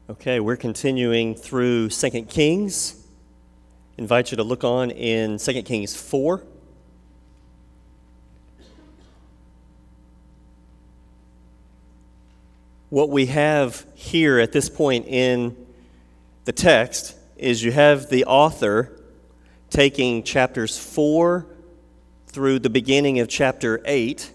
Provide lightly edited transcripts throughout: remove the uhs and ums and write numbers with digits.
Okay, we're continuing through 2 Kings. Invite you to look on in 2 Kings 4. What we have here at this point in the text is you have the author taking chapters 4 through the beginning of chapter 8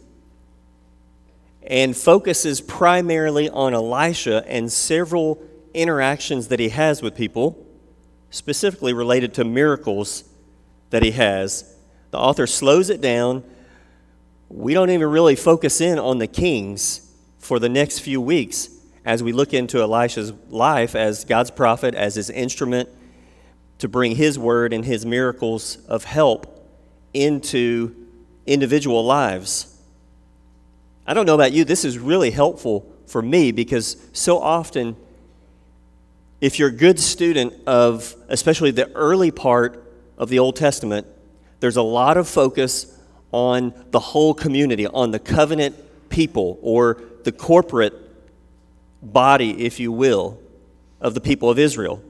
and focuses primarily on Elisha and several interactions that he has with people, specifically related to miracles that he has. The author slows it down. We don't even really focus in on the kings for the next few weeks as we look into Elisha's life as God's prophet, as his instrument to bring his word and his miracles of help into individual lives. I don't know about you, this is really helpful for me because so often, if you're a good student of especially the early part of the Old Testament, there's a lot of focus on the whole community, on the covenant people or the corporate body, if you will, of the people of Israel.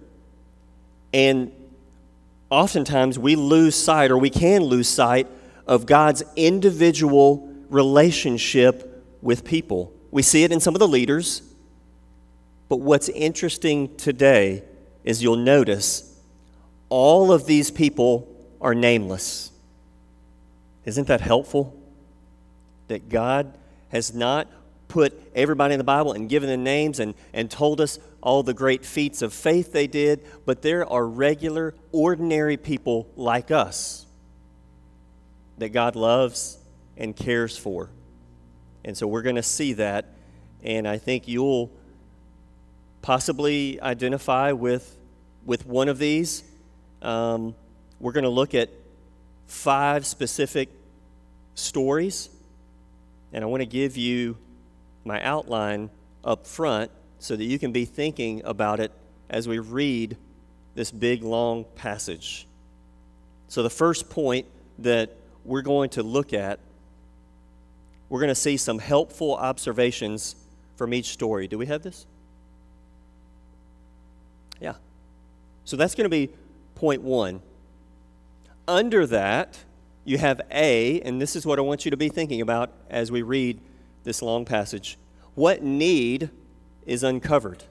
And oftentimes we lose sight, or we can lose sight, of God's individual relationship with people. We see it in some of the leaders. But what's interesting today is you'll notice all of these people are nameless. Isn't that helpful? That God has not put everybody in the Bible and given them names and told us all the great feats of faith they did, but there are regular, ordinary people like us that God loves and cares for. And so we're going to see that, and I think you'll possibly identify with one of these. We're going to look at 5 specific stories, and I want to give you my outline up front so that you can be thinking about it as we read this big, long passage. So the first point that we're going to look at, we're going to see some helpful observations from each story. Do we have this? Yeah. So that's going to be point 1. Under that, you have A, and this is what I want you to be thinking about as we read this long passage. What need is uncovered?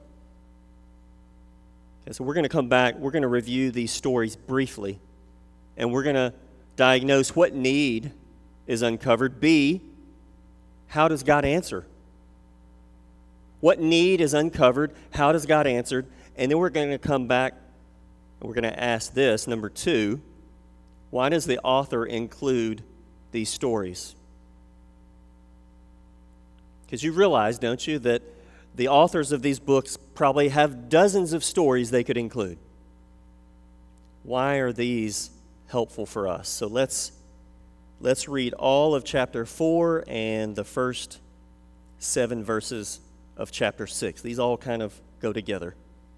Okay, so we're going to come back. We're going to review these stories briefly, and we're going to diagnose what need is uncovered. B, how does God answer? What need is uncovered? How does God answer? And then we're going to come back and we're going to ask this, number 2, why does the author include these stories? Because you realize, don't you, that the authors of these books probably have dozens of stories they could include. Why are these helpful for us? So let's read all of chapter 4 and the first 7 verses of chapter 6. These all kind of go together.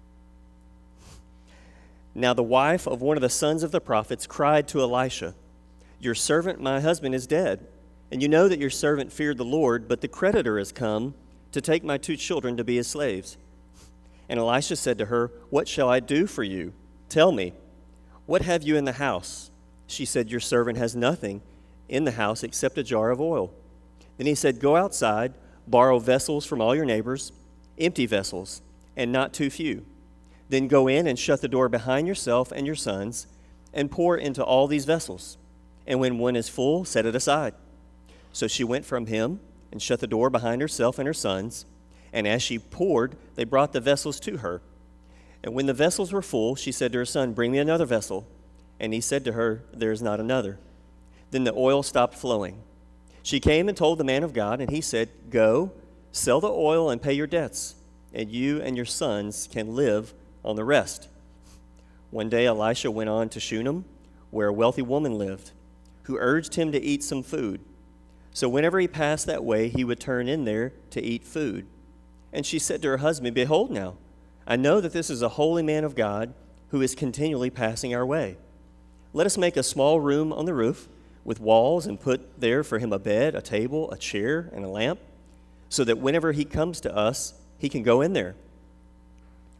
Now the wife of one of the sons of the prophets cried to Elisha, "Your servant, my husband, is dead, and you know that your servant feared the Lord, but the creditor has come to take my 2 children to be his slaves." And Elisha said to her, "What shall I do for you? Tell me, what have you in the house?" She said, "Your servant has nothing in the house except a jar of oil." Then he said, "Go outside, borrow vessels from all your neighbors, empty vessels, and not too few. Then go in and shut the door behind yourself and your sons, and pour into all these vessels. And when one is full, set it aside." So she went from him and shut the door behind herself and her sons. And as she poured, they brought the vessels to her. And when the vessels were full, she said to her son, "Bring me another vessel." And he said to her, "There is not another." Then the oil stopped flowing. She came and told the man of God, and he said, "Go, sell the oil and pay your debts, and you and your sons can live on the rest." One day Elisha went on to Shunem, where a wealthy woman lived, who urged him to eat some food. So whenever he passed that way, he would turn in there to eat food. And she said to her husband, "Behold now, I know that this is a holy man of God who is continually passing our way. Let us make a small room on the roof with walls and put there for him a bed, a table, a chair, and a lamp, so that whenever he comes to us, he can go in there."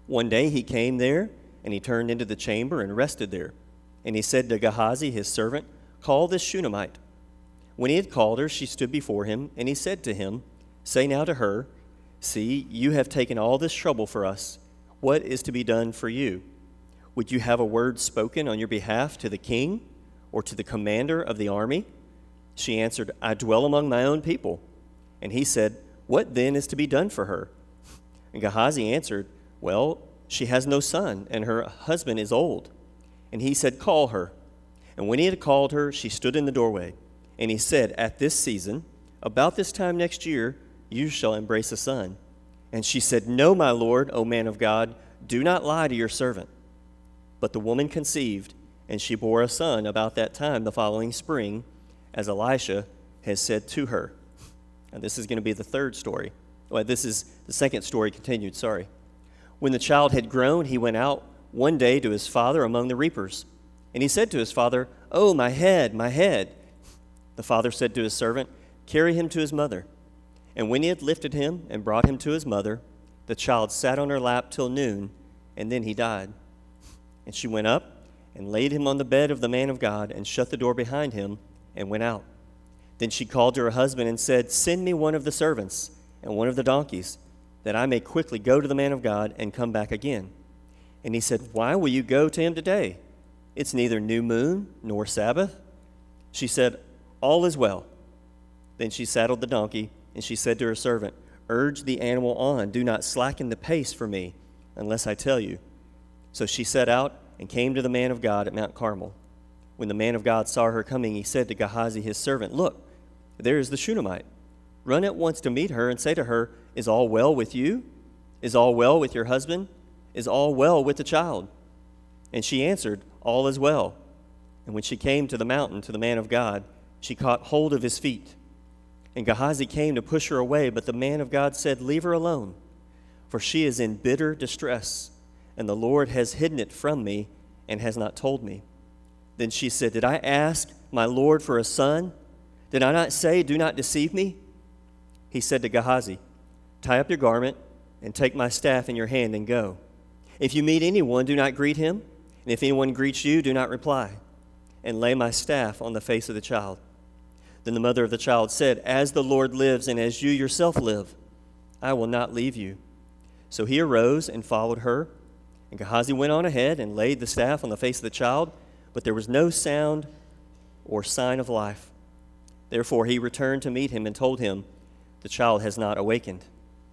One day he came there, and he turned into the chamber and rested there. And he said to Gehazi, his servant, "Call this Shunammite." When he had called her, she stood before him, and he said to him, "Say now to her, See, you have taken all this trouble for us. What is to be done for you? Would you have a word spoken on your behalf to the king or to the commander of the army?" She answered, "I dwell among my own people." And he said, "What then is to be done for her?" And Gehazi answered, "Well, she has no son, and her husband is old." And he said, "Call her." And when he had called her, she stood in the doorway. And he said, "At this season, about this time next year, you shall embrace a son." And she said, "No, my lord, O man of God, do not lie to your servant." But the woman conceived, and she bore a son about that time the following spring, as Elisha has said to her. And this is going to be the third story. Well, this is the second story continued, sorry. When the child had grown, he went out one day to his father among the reapers. And he said to his father, "Oh, my head, my head." The father said to his servant, "Carry him to his mother." And when he had lifted him and brought him to his mother, the child sat on her lap till noon, and then he died. And she went up and laid him on the bed of the man of God and shut the door behind him and went out. Then she called to her husband and said, "Send me one of the servants and one of the donkeys, that I may quickly go to the man of God and come back again." And he said, "Why will you go to him today? It's neither new moon nor Sabbath." She said, "All is well." Then she saddled the donkey, and she said to her servant, "Urge the animal on. Do not slacken the pace for me, unless I tell you." So she set out and came to the man of God at Mount Carmel. When the man of God saw her coming, he said to Gehazi his servant, "Look, there is the Shunammite. Run at once to meet her and say to her, 'Is all well with you? Is all well with your husband? Is all well with the child?'" And she answered, "All is well." And when she came to the mountain to the man of God, she caught hold of his feet. And Gehazi came to push her away, but the man of God said, "Leave her alone, for she is in bitter distress, and the Lord has hidden it from me and has not told me." Then she said, "Did I ask my Lord for a son? Did I not say, 'Do not deceive me'?" He said to Gehazi, "Tie up your garment and take my staff in your hand and go. If you meet anyone, do not greet him, and if anyone greets you, do not reply, and lay my staff on the face of the child." Then the mother of the child said, "As the Lord lives and as you yourself live, I will not leave you." So he arose and followed her. And Gehazi went on ahead and laid the staff on the face of the child, but there was no sound or sign of life. Therefore he returned to meet him and told him, "The child has not awakened."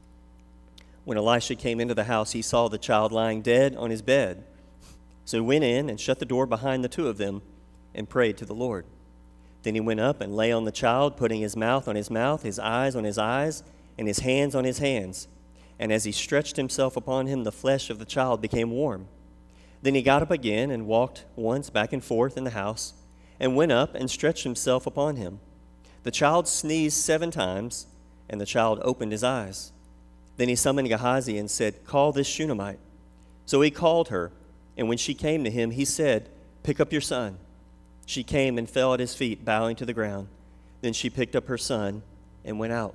When Elisha came into the house, he saw the child lying dead on his bed. So he went in and shut the door behind the two of them and prayed to the Lord. Then he went up and lay on the child, putting his mouth on his mouth, his eyes on his eyes, and his hands on his hands. And as he stretched himself upon him, the flesh of the child became warm. Then he got up again and walked once back and forth in the house, and went up and stretched himself upon him. The child sneezed 7 times, and the child opened his eyes. Then he summoned Gehazi and said, "Call this Shunammite." So he called her, and when she came to him, he said, "Pick up your son." She came and fell at his feet, bowing to the ground. Then she picked up her son and went out.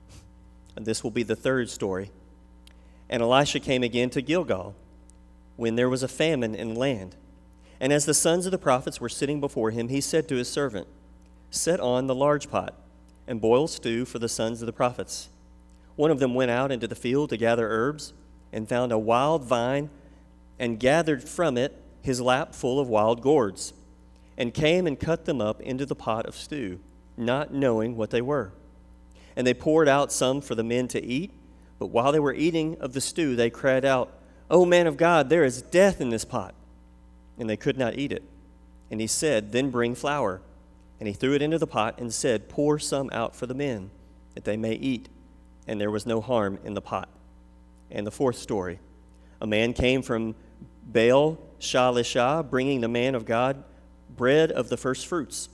And this will be the third story. And Elisha came again to Gilgal, when there was a famine in the land. And as the sons of the prophets were sitting before him, he said to his servant, "Set on the large pot, and boil stew for the sons of the prophets." One of them went out into the field to gather herbs, and found a wild vine, and gathered from it his lap full of wild gourds, and came and cut them up into the pot of stew, not knowing what they were. And they poured out some for the men to eat, but while they were eating of the stew, they cried out, "O man of God, there is death in this pot." And they could not eat it. And he said, "Then bring flour." And he threw it into the pot and said, "Pour some out for the men, that they may eat." And there was no harm in the pot. And the fourth story. A man came from Baal Shalishah, bringing the man of God bread of the first fruits,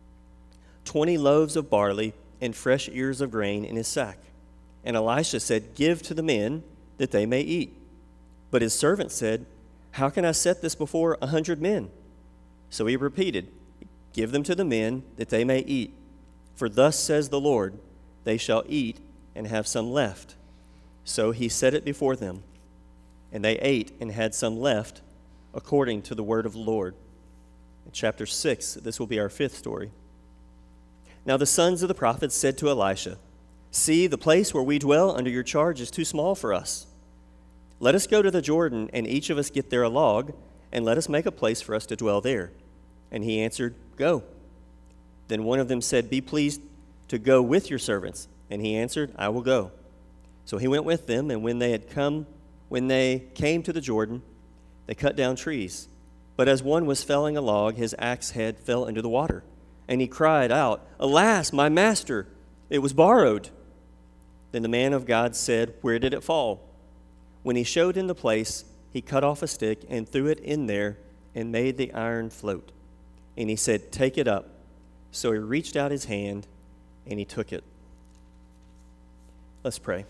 20 loaves of barley and fresh ears of grain in his sack. And Elisha said, "Give to the men, that they may eat." But his servant said, "How can I set this before 100 men?" So he repeated, "Give them to the men, that they may eat. For thus says the Lord, they shall eat and have some left." So he set it before them. And they ate and had some left, according to the word of the Lord. In chapter 6, this will be our fifth story. Now the sons of the prophets said to Elisha, "See, the place where we dwell under your charge is too small for us. Let us go to the Jordan, and each of us get there a log, and let us make a place for us to dwell there." And he answered, "Go." Then one of them said, "Be pleased to go with your servants." And he answered, "I will go." So he went with them, and when they came to the Jordan, they cut down trees. But as one was felling a log, his axe head fell into the water. And he cried out, "Alas, my master, it was borrowed." Then the man of God said, "Where did it fall?" When he showed him the place, he cut off a stick and threw it in there and made the iron float. And he said, "Take it up." So he reached out his hand and he took it. Let's pray.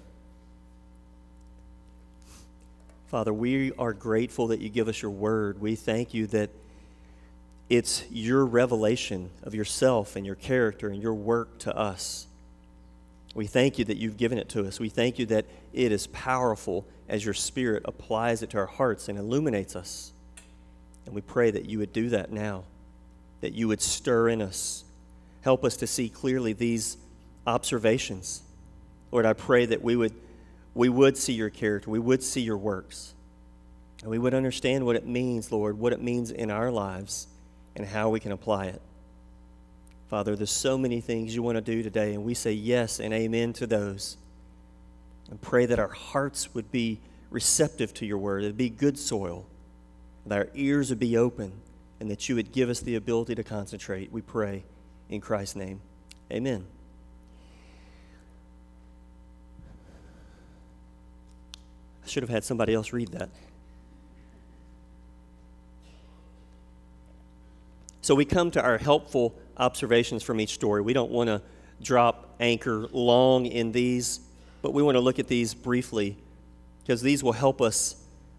Father, we are grateful that you give us your word. We thank you that it's your revelation of yourself and your character and your work to us. We thank you that you've given it to us. We thank you that it is powerful as your Spirit applies it to our hearts and illuminates us. And we pray that you would do that now, that you would stir in us. Help us to see clearly these observations. Lord, I pray that we would see your character, we would see your works, and we would understand what it means, Lord, what it means in our lives and how we can apply it. Father, there's so many things you want to do today, and we say yes and amen to those. And pray that our hearts would be receptive to your word, it would be good soil, that our ears would be open, and that you would give us the ability to concentrate. We pray in Christ's name. Amen. I should have had somebody else read that. So we come to our helpful observations from each story. We don't want to drop anchor long in these, but we want to look at these briefly because these will help us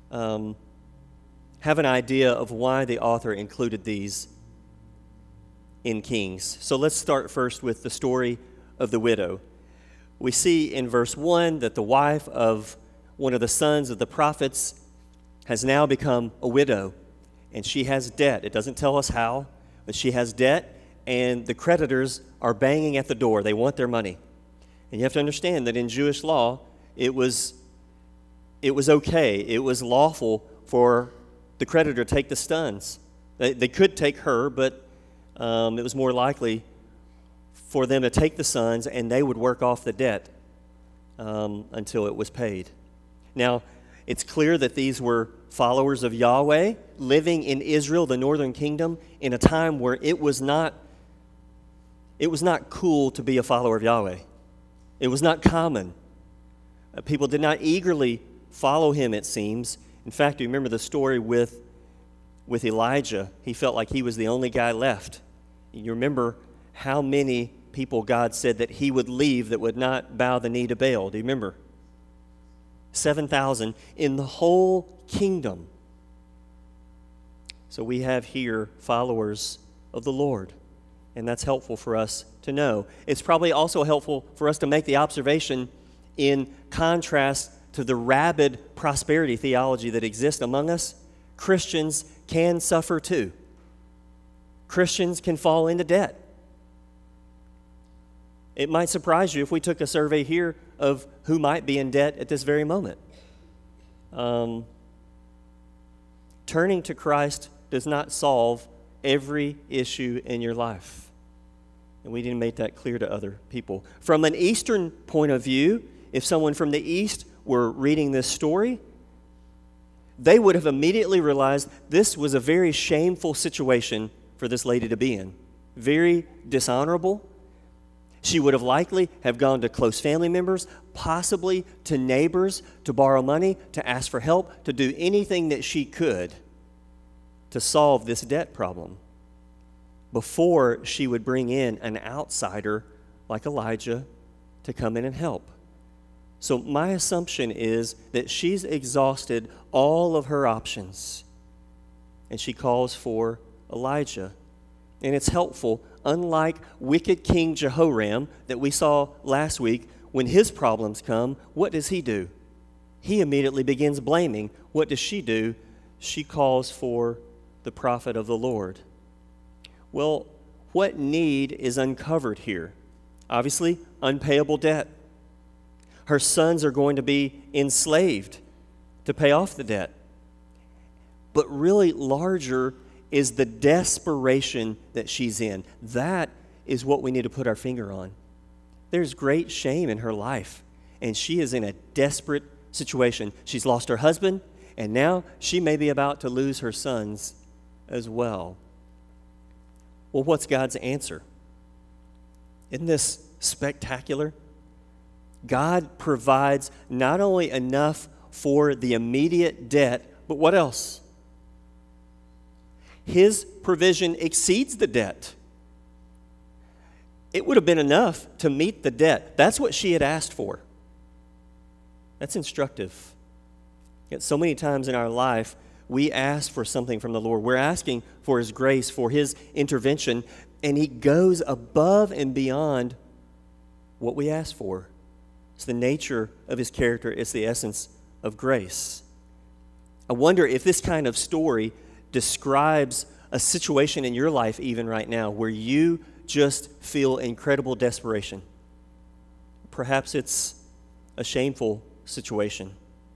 have an idea of why the author included these in Kings. So let's start first with the story of the widow. We see in verse 1 that the wife of one of the sons of the prophets has now become a widow, and she has debt. It doesn't tell us how, but she has debt, and the creditors are banging at the door. They want their money. And you have to understand that in Jewish law, it was okay. It was lawful for the creditor to take the sons. They could take her, but it was more likely for them to take the sons, and they would work off the debt until it was paid. Now, it's clear that these were followers of Yahweh living in Israel, the northern kingdom, in a time where it was not cool to be a follower of Yahweh. It was not common. People did not eagerly follow him, it seems. In fact, you remember the story with Elijah. He felt like he was the only guy left. You remember how many people God said that he would leave that would not bow the knee to Baal. Do you remember? 7,000 in the whole kingdom. So we have here followers of the Lord, and that's helpful for us to know. It's probably also helpful for us to make the observation in contrast to the rabid prosperity theology that exists among us. Christians can suffer too. Christians can fall into debt. It might surprise you if we took a survey here of who might be in debt at this very moment. Turning to Christ does not solve every issue in your life. And we need to make that clear to other people. From an Eastern point of view, if someone from the East were reading this story, they would have immediately realized this was a very shameful situation for this lady to be in. Very dishonorable. She would have likely have gone to close family members, possibly to neighbors, to borrow money, to ask for help, to do anything that she could to solve this debt problem before she would bring in an outsider like Elijah to come in and help. So my assumption is that she's exhausted all of her options, and she calls for Elijah. And it's helpful. Unlike wicked King Jehoram that we saw last week, when his problems come, what does he do? he immediately begins blaming. What does she do? She calls for the prophet of the Lord. Well, what need is uncovered here? Obviously, unpayable debt. Her sons are going to be enslaved to pay off the debt. But really larger is the desperation that she's in. That is what we need to put our finger on. There's great shame in her life, and she is in a desperate situation. She's lost her husband, and now she may be about to lose her sons as well. Well, what's God's answer? Isn't this spectacular? God provides not only enough for the immediate debt, but what else? His provision exceeds the debt. It would have been enough to meet the debt. That's what she had asked for. That's instructive. Yet so many times in our life, we ask for something from the Lord. We're asking for His grace, for His intervention, and He goes above and beyond what we ask for. It's the nature of His character. It's the essence of grace. I wonder if this kind of story describes a situation in your life even right now where you just feel incredible desperation. Perhaps it's a shameful situation.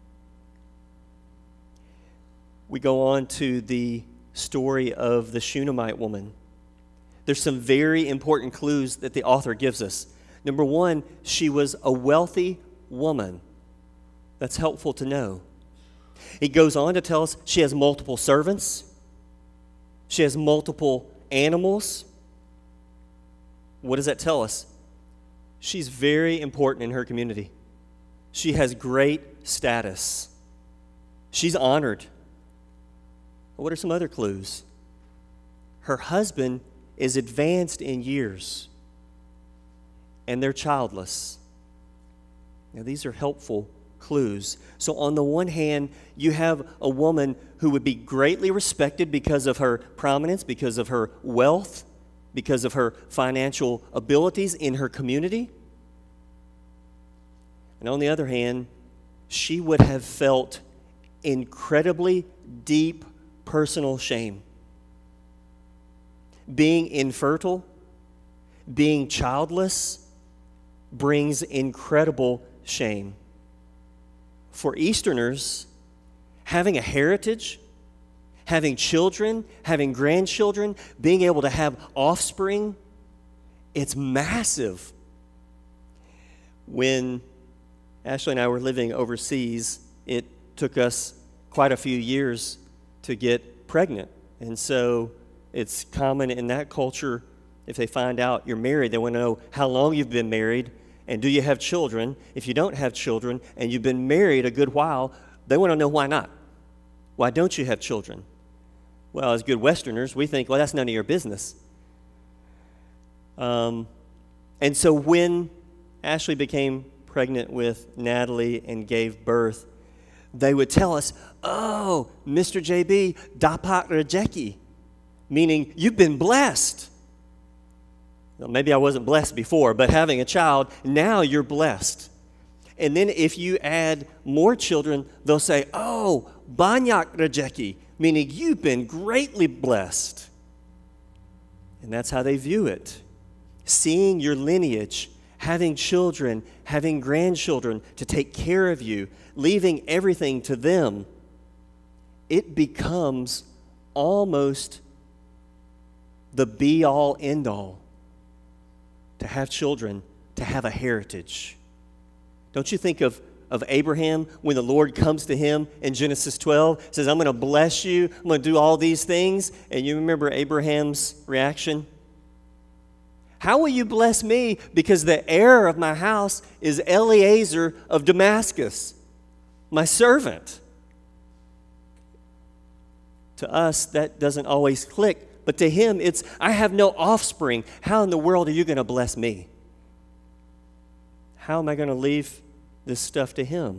We go on to the story of the Shunammite woman. There's some very important clues that the author gives us. Number one, she was a wealthy woman. That's helpful to know. He goes on to tell us she has multiple servants. She has multiple animals. What does that tell us? She's very important in her community. She has great status. She's honored. What are some other clues? Her husband is advanced in years, and they're childless. Now, these are helpful clues. So on the one hand, you have a woman who would be greatly respected because of her prominence, because of her wealth, because of her financial abilities in her community. And on the other hand, she would have felt incredibly deep personal shame. Being infertile, being childless, brings incredible shame. For Easterners, having a heritage, having children, having grandchildren, being able to have offspring, it's massive. When Ashley and I were living overseas, it took us quite a few years to get pregnant. And so it's common in that culture, if they find out you're married, they want to know how long you've been married and do you have children. If you don't have children and you've been married a good while, they want to know why not. Why don't you have children? Well, as good Westerners, we think, well, that's none of your business. And so when Ashley became pregnant with Natalie and gave birth, they would tell us, oh, Mr. JB, dapat rejeki, meaning you've been blessed. Well, maybe I wasn't blessed before, but having a child, now you're blessed. And then if you add more children, they'll say, oh, banyak rejeki, meaning you've been greatly blessed. And that's how they view it. Seeing your lineage, having children, having grandchildren to take care of you, leaving everything to them, it becomes almost the be-all, end-all to have children, to have a heritage. Don't you think of Abraham when the Lord comes to him in Genesis 12, says, I'm going to bless you, I'm going to do all these things, and you remember Abraham's reaction? How will you bless me? Because the heir of my house is Eliezer of Damascus, my servant. To us, that doesn't always click. But to him, it's, I have no offspring. How in the world are you going to bless me? How am I going to leave this stuff to him?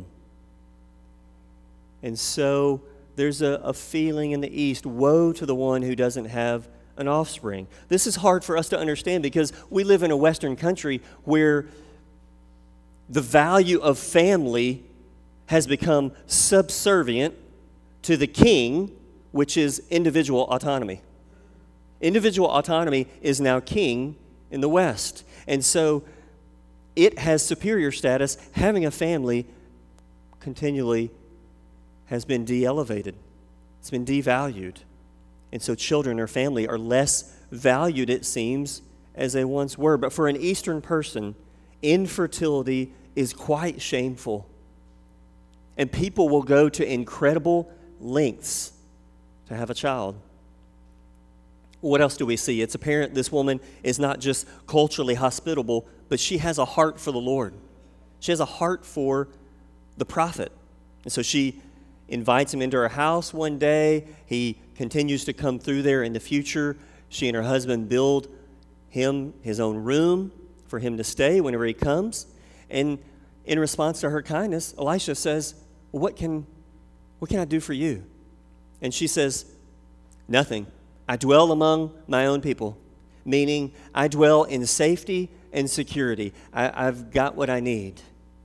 And so there's a feeling in the East, woe to the one who doesn't have an offspring. This is hard for us to understand because we live in a Western country where the value of family has become subservient to the king, which is individual autonomy. Individual autonomy is now king in the West. And so it has superior status. Having a family continually has been de-elevated. It's been devalued. And so children or family are less valued, it seems, as they once were. But for an Eastern person, infertility is quite shameful. And people will go to incredible lengths to have a child. What else do we see? It's apparent this woman is not just culturally hospitable, but she has a heart for the Lord. She has a heart for the prophet. And so she invites him into her house one day. He continues to come through there in the future. She and her husband build him his own room for him to stay whenever he comes. And in response to her kindness, Elisha says, what can I do for you? And she says, nothing. I dwell among my own people, meaning I dwell in safety and security. I've got what I need.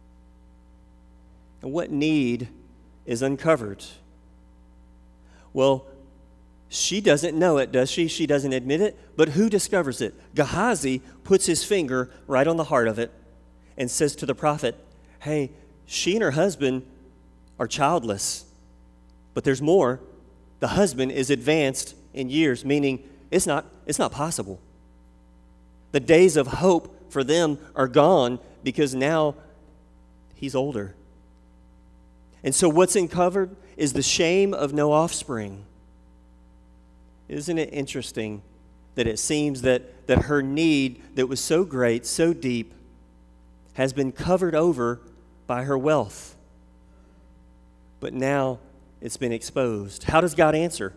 And what need is uncovered? Well, she doesn't know it, does she? She doesn't admit it. But who discovers it? Gehazi puts his finger right on the heart of it and says to the prophet, hey, she and her husband are childless. But there's more. The husband is advanced in years, meaning it's not possible. The days of hope for them are gone because now he's older. And so what's uncovered is the shame of no offspring. Isn't it interesting that it seems that her need that was so great, so deep, has been covered over by her wealth? But now it's been exposed. How does God answer?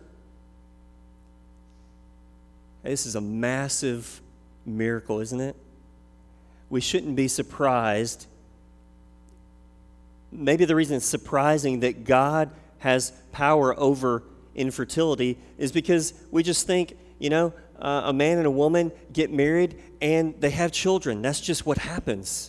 This is a massive miracle, isn't it? We shouldn't be surprised. Maybe the reason it's surprising that God has power over infertility is because we just think, a man and a woman get married and they have children. That's just what happens.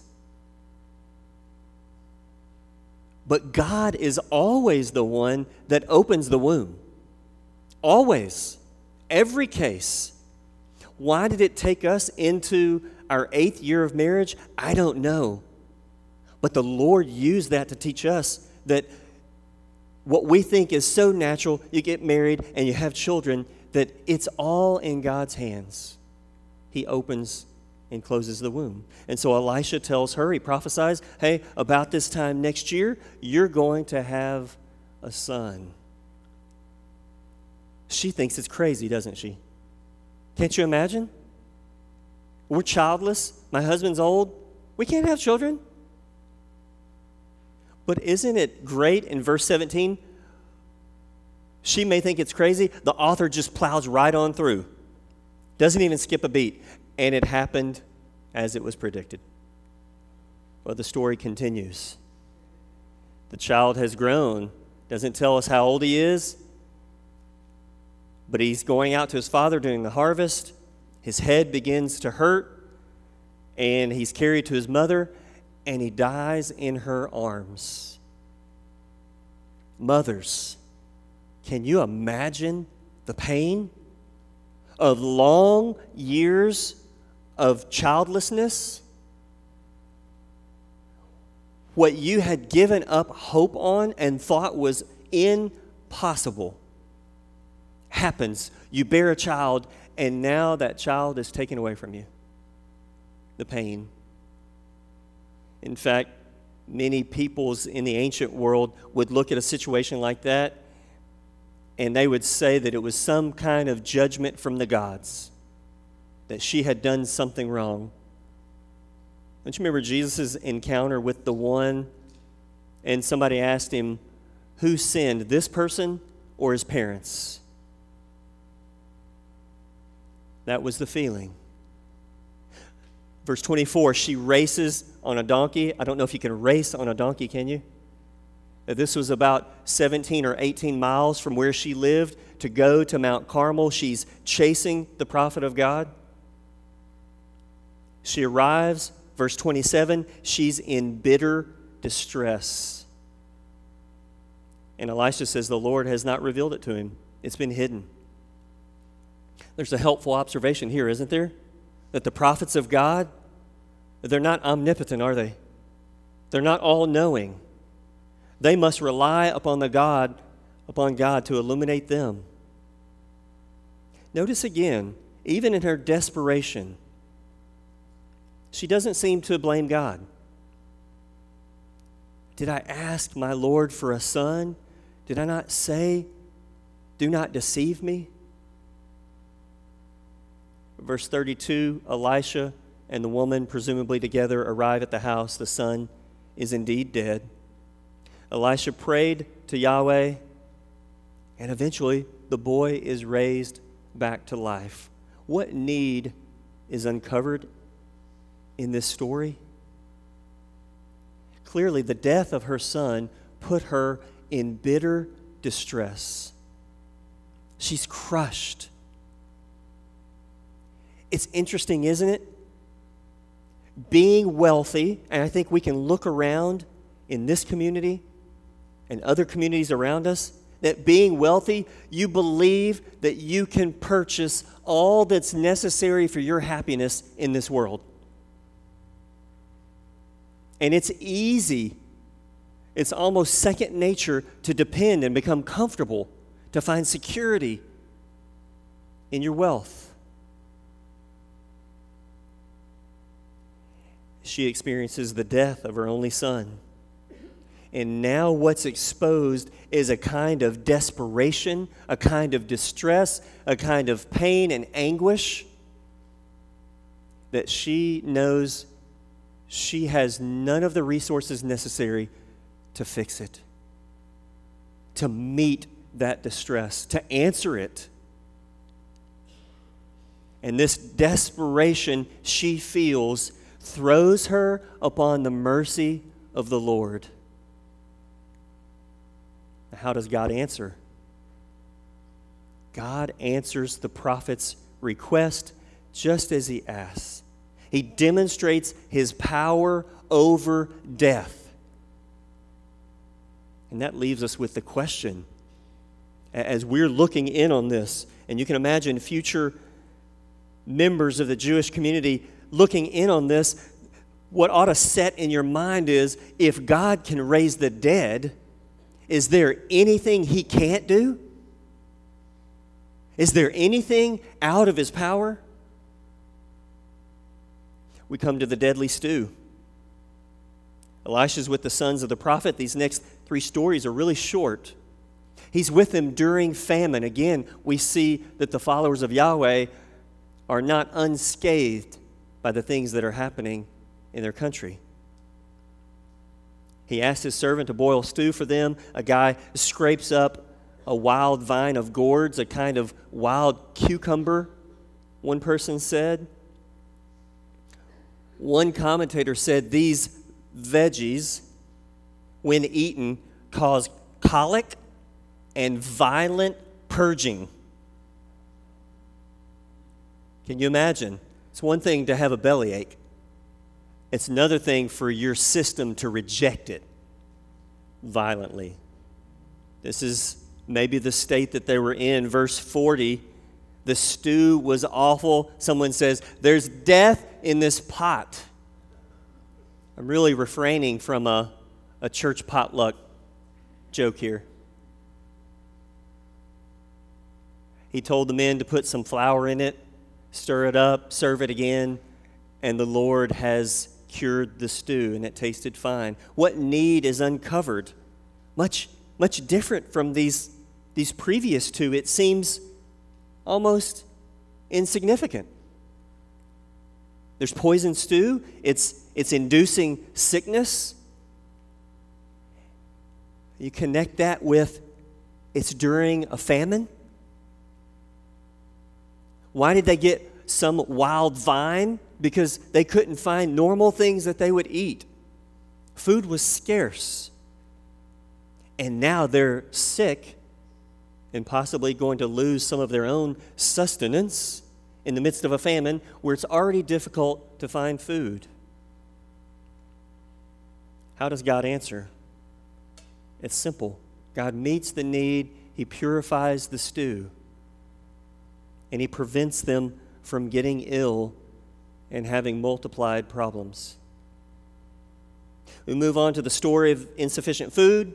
But God is always the one that opens the womb. Always. Every case. Why did it take us into our 8th year of marriage? I don't know. But the Lord used that to teach us that what we think is so natural, you get married and you have children, that it's all in God's hands. He opens and closes the womb. And so Elisha tells her, he prophesies, hey, about this time next year, you're going to have a son. She thinks it's crazy, doesn't she? Can't you imagine? We're childless. My husband's old. We can't have children. But isn't it great in verse 17? She may think it's crazy. The author just plows right on through. Doesn't even skip a beat. And it happened as it was predicted. Well, the story continues. The child has grown. Doesn't tell us how old he is. But he's going out to his father during the harvest. His head begins to hurt. And he's carried to his mother. And he dies in her arms. Mothers, can you imagine the pain of long years of childlessness? What you had given up hope on and thought was impossible happens. You bear a child, and now that child is taken away from you. The pain. In fact, many peoples in the ancient world would look at a situation like that and they would say that it was some kind of judgment from the gods, that she had done something wrong. Don't you remember Jesus' encounter with the one, and somebody asked him, who sinned, this person or his parents? That was the feeling. Verse 24, she races on a donkey. I don't know if you can race on a donkey, can you? This was about 17 or 18 miles from where she lived to go to Mount Carmel. She's chasing the prophet of God. She arrives, verse 27, she's in bitter distress. And Elisha says the Lord has not revealed it to him. It's been hidden. There's a helpful observation here, isn't there? That the prophets of God, they're not omnipotent, are they? They're not all-knowing. They must rely upon God to illuminate them. Notice again, even in her desperation, she doesn't seem to blame God. Did I ask my Lord for a son? Did I not say, do not deceive me? Verse 32, Elisha and the woman, presumably together, arrive at the house. The son is indeed dead. Elisha prayed to Yahweh, and eventually the boy is raised back to life. What need is uncovered in this story? Clearly, the death of her son put her in bitter distress. She's crushed. It's interesting, isn't it? Being wealthy, and I think we can look around in this community and other communities around us, that being wealthy, you believe that you can purchase all that's necessary for your happiness in this world. And it's easy, it's almost second nature to depend and become comfortable, to find security in your wealth. She experiences the death of her only son. And now what's exposed is a kind of desperation, a kind of distress, a kind of pain and anguish that she knows she has none of the resources necessary to fix it, to meet that distress, to answer it. And this desperation she feels throws her upon the mercy of the Lord. How does God answer? God answers the prophet's request just as he asks. He demonstrates his power over death. And that leaves us with the question, as we're looking in on this, and you can imagine future members of the Jewish community looking in on this, what ought to set in your mind is, if God can raise the dead, is there anything he can't do? Is there anything out of his power? We come to the deadly stew. Elisha's with the sons of the prophet. These next three stories are really short. He's with them during famine. Again, we see that the followers of Yahweh are not unscathed by the things that are happening in their country. He asks his servant to boil stew for them. A guy scrapes up a wild vine of gourds, a kind of wild cucumber, one person said. One commentator said these veggies, when eaten, cause colic and violent purging. Can you imagine? It's one thing to have a bellyache. It's another thing for your system to reject it violently. This is maybe the state that they were in. Verse 40, the stew was awful. Someone says, there's death in this pot. I'm really refraining from a church potluck joke here. He told the men to put some flour in it, stir it up, serve it again, and the Lord has cured the stew, and it tasted fine. What need is uncovered? Much different from these previous two. It seems almost insignificant. There's poison stew. It's inducing sickness. You connect that with it's during a famine. Why did they get some wild vine? Because they couldn't find normal things that they would eat. Food was scarce. And now they're sick and possibly going to lose some of their own sustenance in the midst of a famine where it's already difficult to find food. How does God answer? It's simple. God meets the need, He purifies the stew, and He prevents them from getting ill and having multiplied problems. We move on to the story of insufficient food.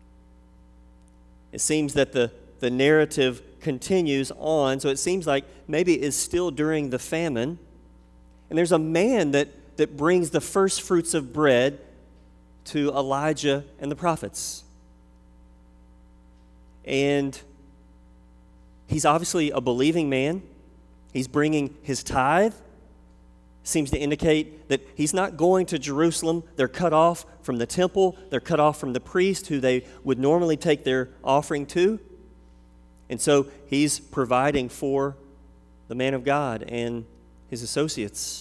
It seems that the narrative continues on, so it seems like maybe it's still during the famine. And there's a man that brings the first fruits of bread to Elijah and the prophets. And he's obviously a believing man. He's bringing his tithe. Seems to indicate that he's not going to Jerusalem. They're cut off from the temple. They're cut off from the priest who they would normally take their offering to. And so he's providing for the man of God and his associates.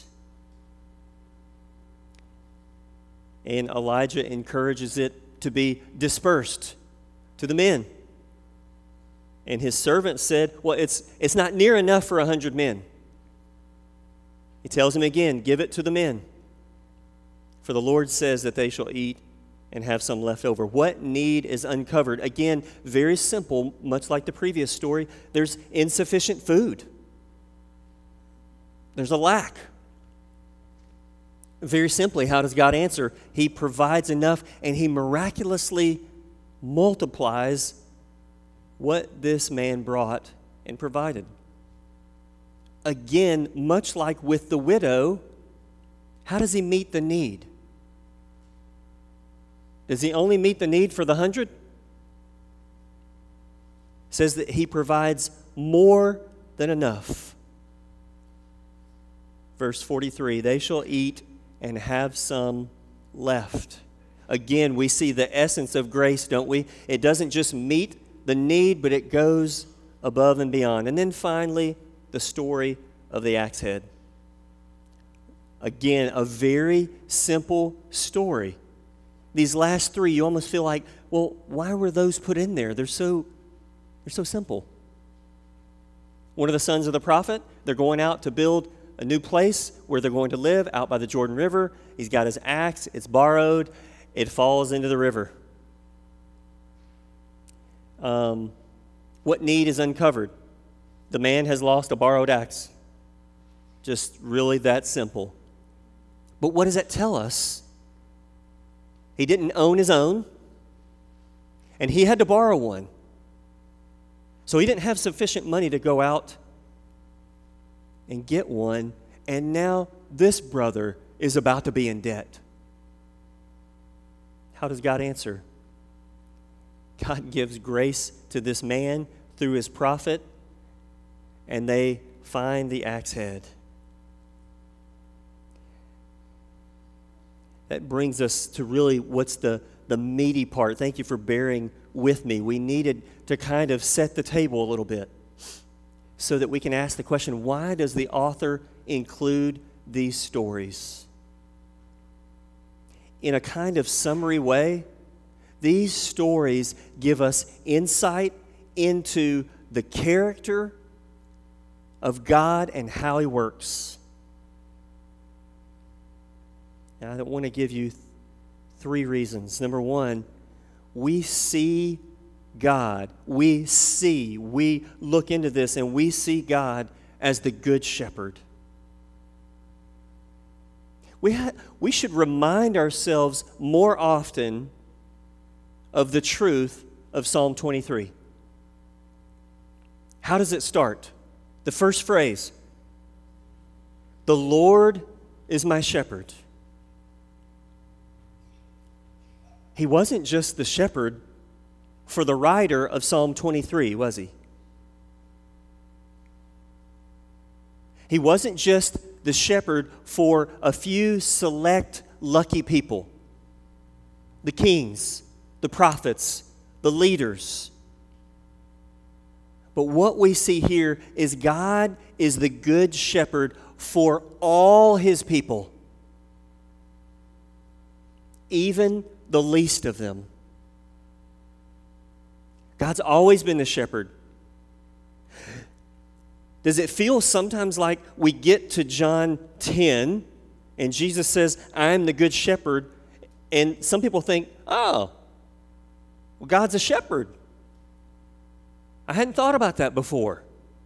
And Elijah encourages it to be dispersed to the men. And his servant said, well, it's not near enough for 100 men. He tells him again, give it to the men. For the Lord says that they shall eat and have some left over. What need is uncovered? Again, very simple, much like the previous story. There's insufficient food. There's a lack. Very simply, how does God answer? He provides enough, and He miraculously multiplies what this man brought and provided. Again, much like with the widow, how does He meet the need? Does He only meet the need for the 100? It says that He provides more than enough. Verse 43, they shall eat and have some left. Again, we see the essence of grace, don't we? It doesn't just meet the need, but it goes above and beyond. And then finally, the story of the axe head. Again, a very simple story. These last three, you almost feel like, well, why were those put in there? They're so simple. One of the sons of the prophet, they're going out to build a new place where they're going to live out by the Jordan River. He's got his axe. It's borrowed. It falls into the river. What need is uncovered? The man has lost a borrowed axe. Just really that simple. But what does that tell us? He didn't own his own, and he had to borrow one. So he didn't have sufficient money to go out and get one, and now this brother is about to be in debt. How does God answer? God gives grace to this man through his prophet, and they find the axe head. That brings us to really what's the meaty part. Thank you for bearing with me. We needed to kind of set the table a little bit so that we can ask the question, why does the author include these stories? In a kind of summary way, these stories give us insight into the character of God and how He works. Now, I want to give you three reasons. Number one, we see God. We look into this and we see God as the Good Shepherd. We should remind ourselves more often of the truth of Psalm 23. How does it start? The first phrase, the Lord is my shepherd. He wasn't just the shepherd for the writer of Psalm 23, was he? He wasn't just the shepherd for a few select lucky people, the kings, the prophets, the leaders. But what we see here is God is the good shepherd for all His people, even the least of them. God's always been the shepherd. Does it feel sometimes like we get to John 10 and Jesus says, I am the good shepherd, and some people think, oh, Well, God's a shepherd. I hadn't thought about that before.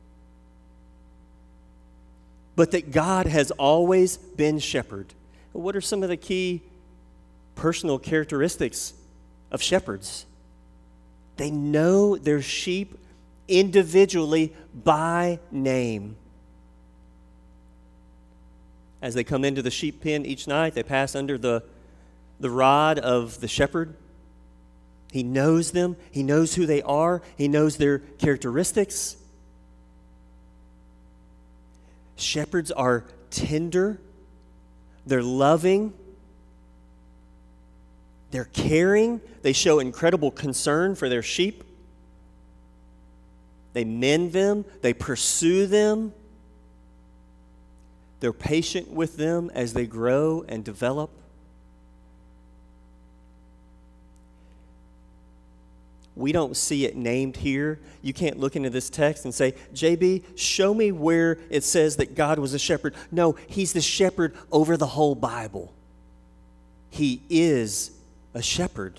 But that God has always been shepherd. What are some of the key personal characteristics of shepherds? They know their sheep individually by name. As they come into the sheep pen each night, they pass under the rod of the shepherd. He knows them. He knows who they are. He knows their characteristics. Shepherds are tender. They're loving. They're caring. They show incredible concern for their sheep. They mend them. They pursue them. They're patient with them as they grow and develop. We don't see it named here. You can't look into this text and say, JB, show me where it says that God was a shepherd. No, he's the shepherd over the whole Bible. He is a shepherd.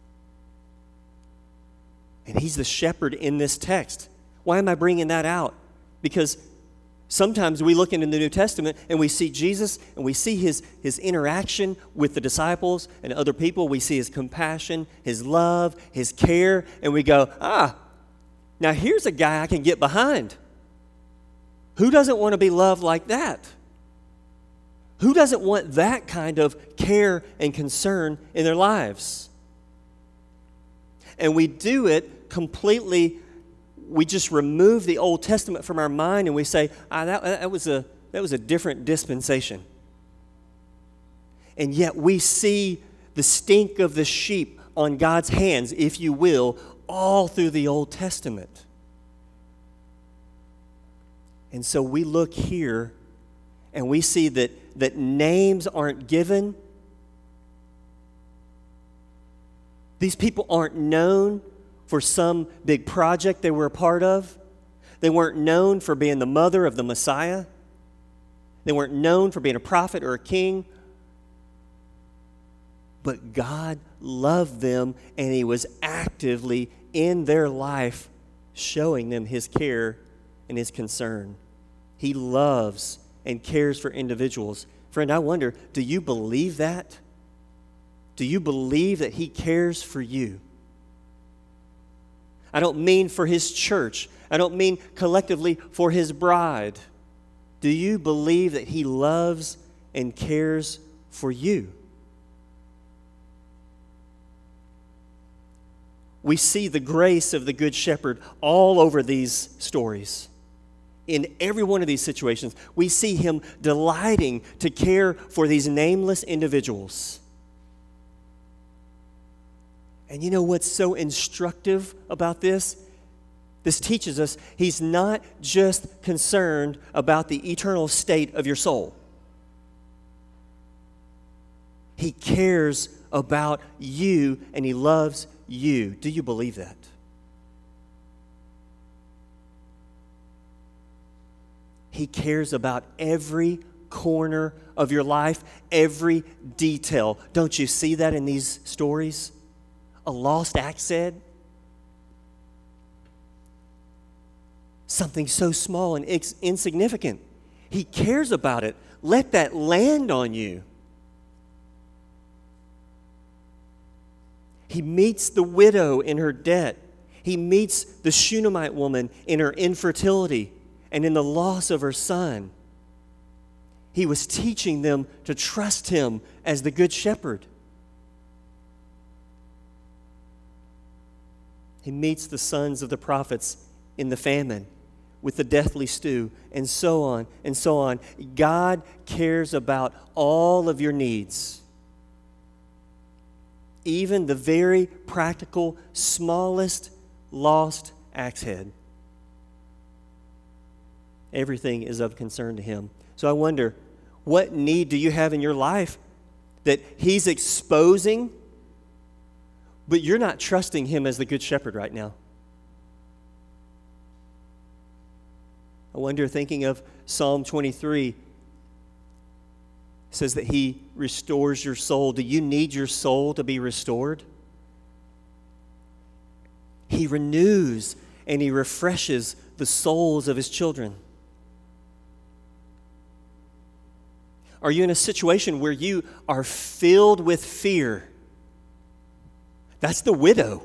And he's the shepherd in this text. Why am I bringing that out? Because sometimes we look into the New Testament and we see Jesus and we see his interaction with the disciples and other people. We see his compassion, his love, his care, and we go, now here's a guy I can get behind. Who doesn't want to be loved like that? Who doesn't want that kind of care and concern in their lives? And we do it completely. We just remove the Old Testament from our mind and we say, that was a different dispensation. And yet we see the stink of the sheep on God's hands, if you will, all through the Old Testament. And so we look here and we see that names aren't given. These people aren't known for some big project they were a part of. They weren't known for being the mother of the Messiah. They weren't known for being a prophet or a king. But God loved them, and he was actively in their life showing them his care and his concern. He loves and cares for individuals. Friend, I wonder, do you believe that? Do you believe that he cares for you? I don't mean for his church. I don't mean collectively for his bride. Do you believe that he loves and cares for you? We see the grace of the Good Shepherd all over these stories. In every one of these situations, we see him delighting to care for these nameless individuals. And you know what's so instructive about this? This teaches us he's not just concerned about the eternal state of your soul. He cares about you and he loves you. Do you believe that? He cares about every corner of your life, every detail. Don't you see that in these stories? A lost axe head? Something so small and insignificant. He cares about it. Let that land on you. He meets the widow in her debt. He meets the Shunammite woman in her infertility and in the loss of her son. He was teaching them to trust him as the Good Shepherd. He meets the sons of the prophets in the famine with the deathly stew, and so on and so on. God cares about all of your needs. Even the very practical, smallest lost axe head. Everything is of concern to him. So I wonder, what need do you have in your life that he's exposing, but you're not trusting him as the Good Shepherd right now? I wonder, thinking of Psalm 23, says that he restores your soul. Do you need your soul to be restored? He renews and He refreshes the souls of His children. Are you in a situation where you are filled with fear? That's the widow.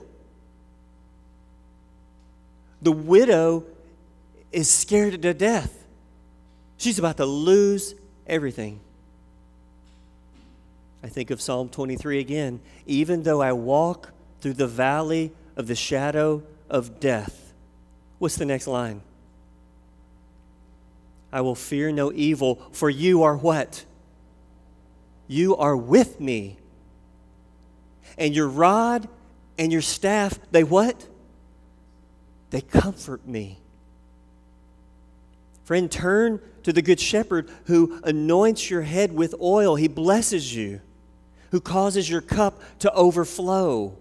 The widow is scared to death. She's about to lose everything. I think of Psalm 23 again. Even though I walk through the valley of the shadow of death. What's the next line? I will fear no evil, for you are what? You are with me. And your rod and your staff, they what? They comfort me. Friend, turn to the Good Shepherd who anoints your head with oil. He blesses you, who causes your cup to overflow.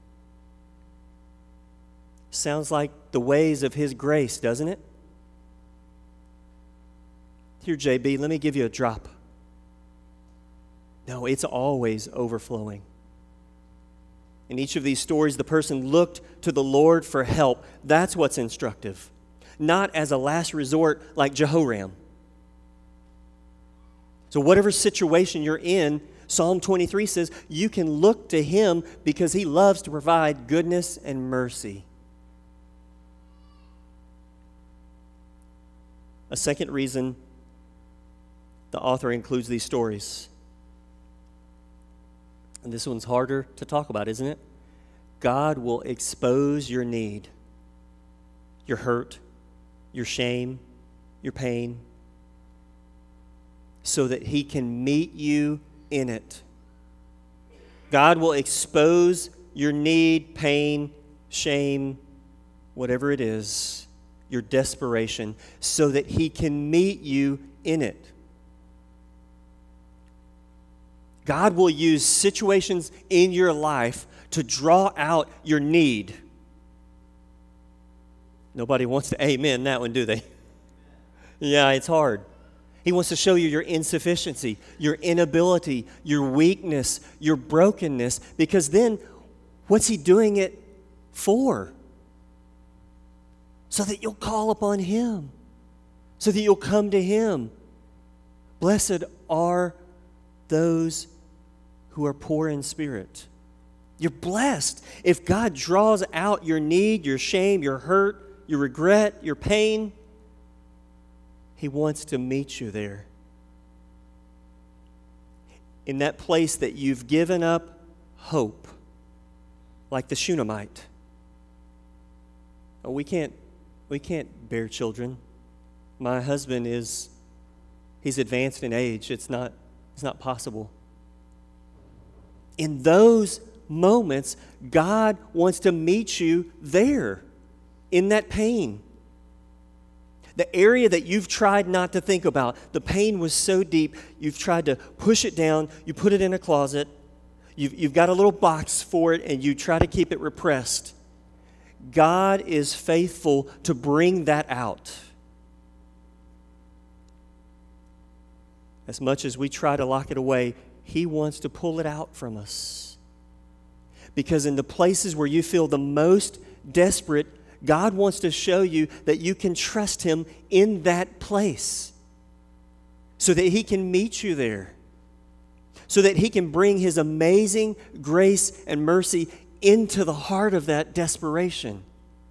Sounds like the ways of His grace, doesn't it? Here, JB, let me give you a drop. No, it's always overflowing. In each of these stories, the person looked to the Lord for help. That's what's instructive. Not as a last resort like Jehoram. So whatever situation you're in, Psalm 23 says you can look to Him because He loves to provide goodness and mercy. A second reason the author includes these stories. And this one's harder to talk about, isn't it? God will expose your need, your hurt, your shame, your pain, so that He can meet you in it. God will expose your need, pain, shame, whatever it is, your desperation, so that He can meet you in it. God will use situations in your life to draw out your need. Nobody wants to amen that one, do they? Yeah, it's hard. He wants to show you your insufficiency, your inability, your weakness, your brokenness, because then what's He doing it for? So that you'll call upon Him, so that you'll come to Him. Blessed are those who are poor in spirit. You're blessed if God draws out your need, your shame, your hurt, your regret, your pain. He wants to meet you there. In that place that you've given up hope, like the Shunammite. Oh, we can't bear children. My husband he's advanced in age. It's not possible. In those moments, God wants to meet you there, in that pain. The area that you've tried not to think about, the pain was so deep, you've tried to push it down, you put it in a closet, you've got a little box for it, and you try to keep it repressed. God is faithful to bring that out. As much as we try to lock it away, He wants to pull it out from us. Because in the places where you feel the most desperate, God wants to show you that you can trust Him in that place, so that He can meet you there, so that He can bring His amazing grace and mercy into the heart of that desperation.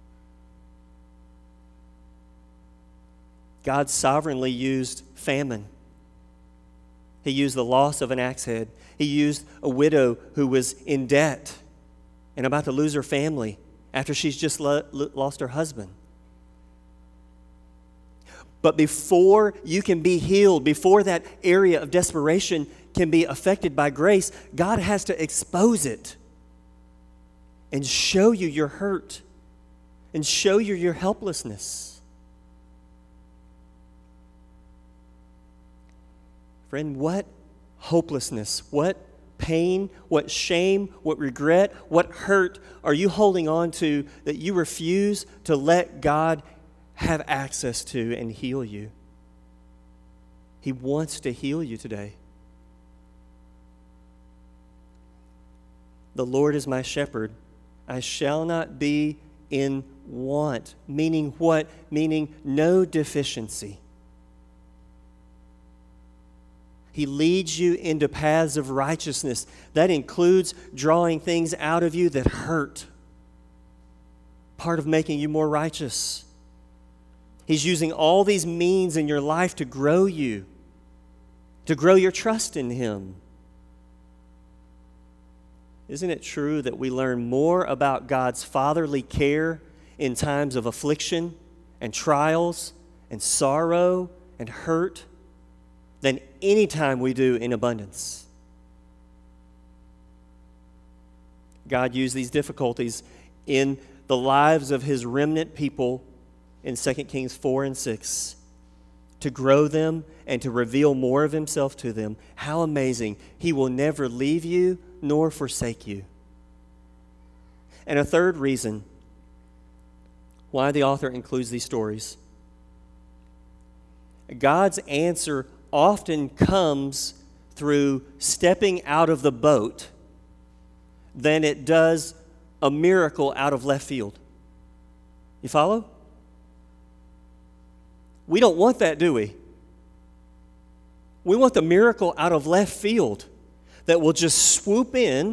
God sovereignly used famine. He used the loss of an axe head. He used a widow who was in debt and about to lose her family after she's just lost her husband. But before you can be healed, before that area of desperation can be affected by grace, God has to expose it and show you your hurt and show you your helplessness. Friend, what hopelessness, what pain, what shame, what regret, what hurt are you holding on to that you refuse to let God have access to and heal you? He wants to heal you today. The Lord is my shepherd. I shall not be in want. Meaning what? Meaning no deficiency. He leads you into paths of righteousness. That includes drawing things out of you that hurt. Part of making you more righteous. He's using all these means in your life to grow you, to grow your trust in Him. Isn't it true that we learn more about God's fatherly care in times of affliction and trials and sorrow and hurt than any time we do in abundance? God used these difficulties in the lives of His remnant people in 2 Kings 4 and 6 to grow them and to reveal more of Himself to them. How amazing. He will never leave you nor forsake you. And a third reason why the author includes these stories. God's answer often comes through stepping out of the boat than it does a miracle out of left field. You follow? We don't want that, do we? We want the miracle out of left field that will just swoop in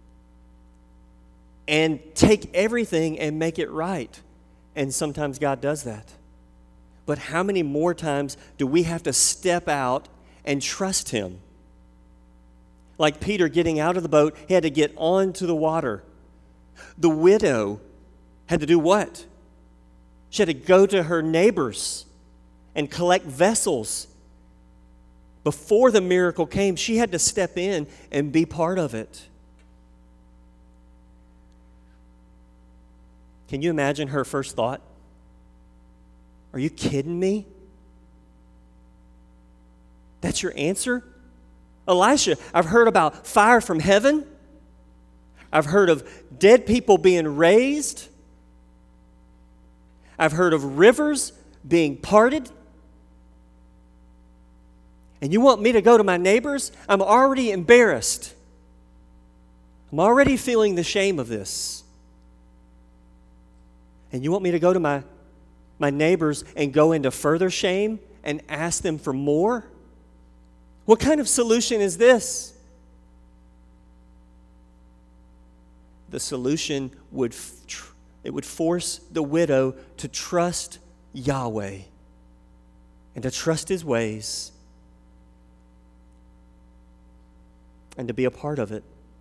and take everything and make it right. And sometimes God does that. But how many more times do we have to step out and trust Him? Like Peter getting out of the boat, he had to get onto the water. The widow had to do what? She had to go to her neighbors and collect vessels. Before the miracle came, she had to step in and be part of it. Can you imagine her first thought? Are you kidding me? That's your answer? Elisha, I've heard about fire from heaven. I've heard of dead people being raised. I've heard of rivers being parted. And you want me to go to my neighbors? I'm already embarrassed. I'm already feeling the shame of this. And you want me to go to my neighbors and go into further shame and ask them for more? What kind of solution is this? The solution would force the widow to trust Yahweh and to trust His ways and to be a part of it.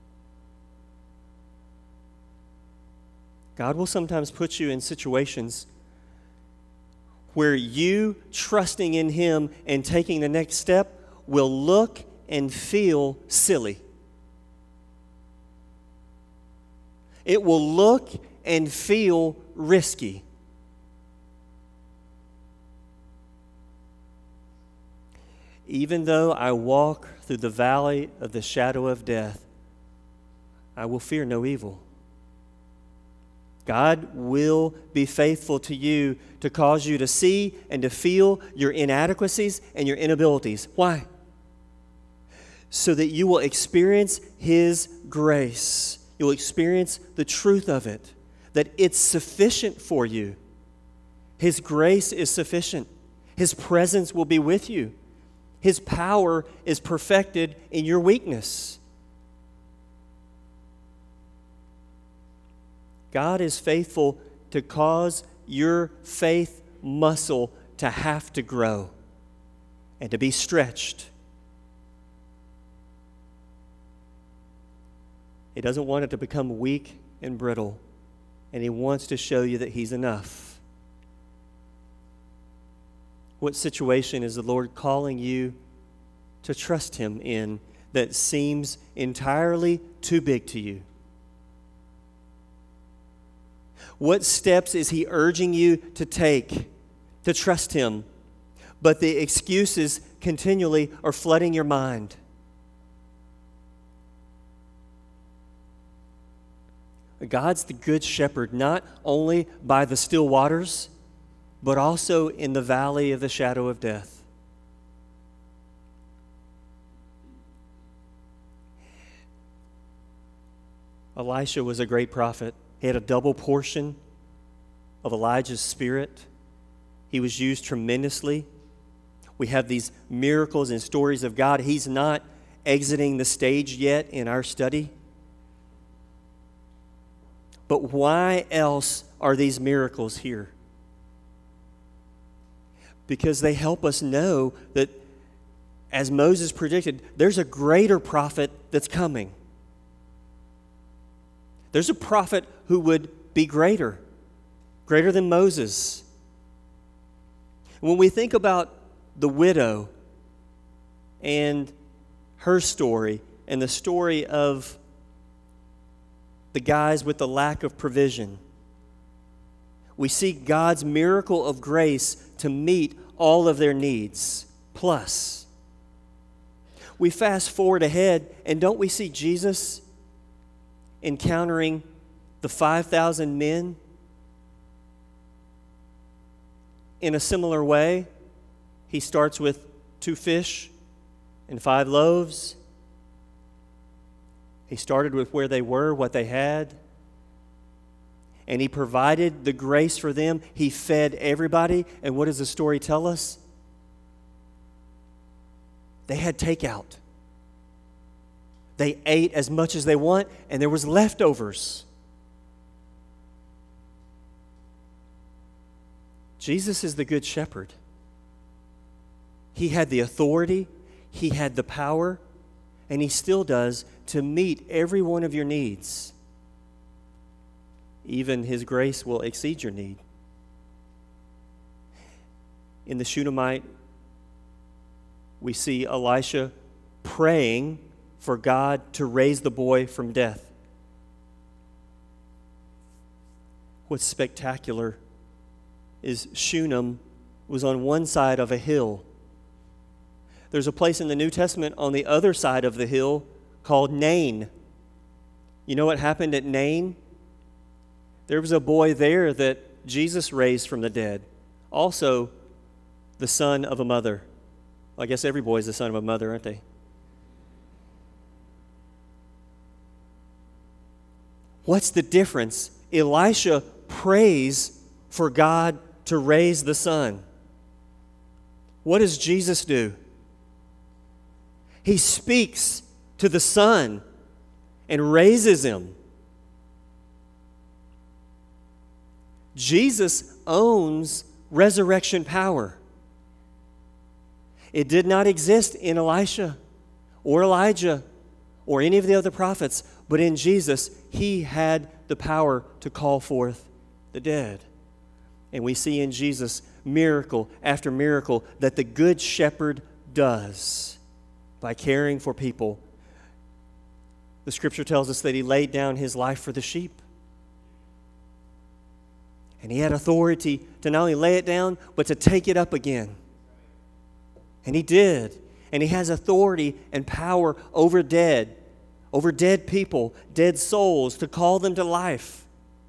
God will sometimes put you in situations where you trusting in Him and taking the next step will look and feel silly. It will look and feel risky. Even though I walk through the valley of the shadow of death, I will fear no evil. God will be faithful to you to cause you to see and to feel your inadequacies and your inabilities. Why? So that you will experience His grace. You'll experience the truth of it, that it's sufficient for you. His grace is sufficient. His presence will be with you. His power is perfected in your weakness. God is faithful to cause your faith muscle to have to grow and to be stretched. He doesn't want it to become weak and brittle, and He wants to show you that He's enough. What situation is the Lord calling you to trust Him in that seems entirely too big to you? What steps is He urging you to take to trust Him, but the excuses continually are flooding your mind? God's the good shepherd, not only by the still waters, but also in the valley of the shadow of death. Elisha was a great prophet. He had a double portion of Elijah's spirit. He was used tremendously. We have these miracles and stories of God. He's not exiting the stage yet in our study. But why else are these miracles here? Because they help us know that, as Moses predicted, there's a greater prophet that's coming. There's a prophet who would be greater than Moses. When we think about the widow and her story and the story of the guys with the lack of provision, we see God's miracle of grace to meet all of their needs. Plus, we fast forward ahead, and don't we see Jesus encountering the 5,000 men in a similar way? He starts with 2 fish and 5 loaves. He started with where they were, what they had. And he provided the grace for them. He fed everybody. And what does the story tell us? They had takeout. They ate as much as they want, and there was leftovers. Jesus is the good shepherd. He had the authority, he had the power, and he still does, to meet every one of your needs. Even his grace will exceed your need. In the Shunammite, we see Elisha praying for God to raise the boy from death. What's spectacular is Shunem was on one side of a hill. There's a place in the New Testament on the other side of the hill called Nain. You know what happened at Nain? There was a boy there that Jesus raised from the dead. Also, the son of a mother. Well, I guess every boy is the son of a mother, aren't they? What's the difference? Elisha prays for God to raise the son. What does Jesus do? He speaks to the son and raises him. Jesus owns resurrection power. It did not exist in Elisha or Elijah or any of the other prophets, but in Jesus, he had the power to call forth the dead. And we see in Jesus miracle after miracle that the good shepherd does by caring for people. The scripture tells us that he laid down his life for the sheep. And he had authority to not only lay it down, but to take it up again. And he did. And he has authority and power over dead people, dead souls, to call them to life.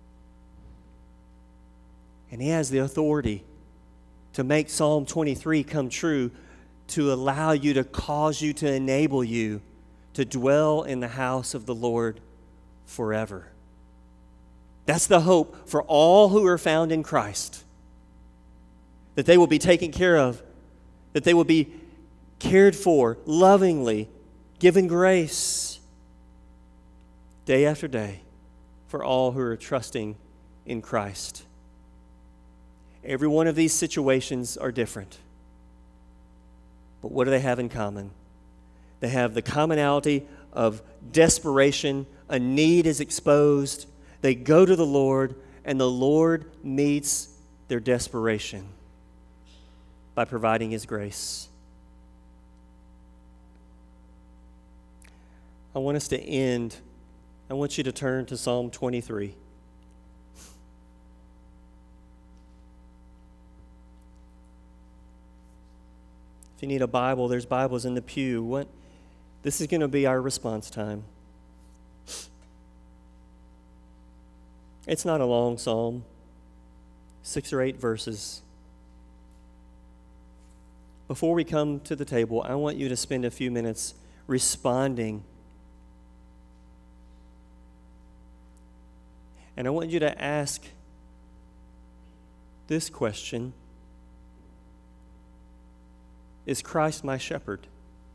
And he has the authority to make Psalm 23 come true, to allow you, to cause you, to enable you to dwell in the house of the Lord forever. That's the hope for all who are found in Christ. That they will be taken care of, that they will be cared for lovingly, given grace day after day for all who are trusting in Christ. Every one of these situations are different. But what do they have in common? They have the commonality of desperation. A need is exposed. They go to the Lord, and the Lord meets their desperation by providing his grace. I want us to end. I want you to turn to Psalm 23. If you need a Bible, there's Bibles in the pew. This is going to be our response time. It's not a long psalm, 6 or 8 verses. Before we come to the table, I want you to spend a few minutes responding. And I want you to ask this question: is Christ my shepherd?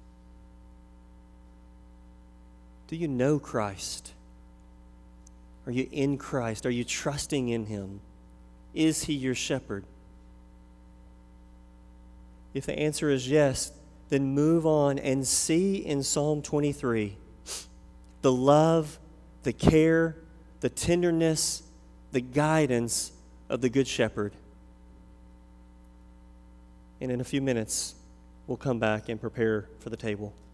Do you know Christ? Are you in Christ? Are you trusting in Him? Is He your shepherd? If the answer is yes, then move on and see in Psalm 23 the love, the care, the tenderness, the guidance of the Good Shepherd. And in a few minutes, we'll come back and prepare for the table.